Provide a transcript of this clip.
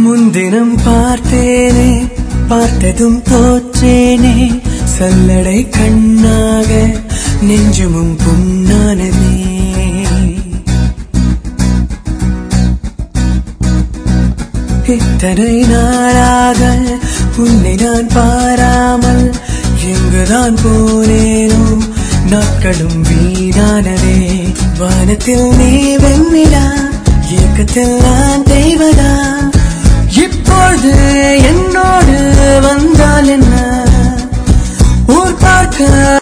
முன்தினம் பார்த்தேனே பார்த்ததும் தோற்றேனே சல்லடை கண்ணாக நெஞ்சுமும் புண்ணானதே இத்தனை நாளாக உன்னை நான் பாராமல் எங்குதான் போனேனோ நாட்களும் வீணானதே வானத்தில் நீ வெண்ணிலா ஏக்கத்தில் நான் தெய்வதா இப்பொழுது என்னோடு வந்தால் என்ன ஊர் பார்க்க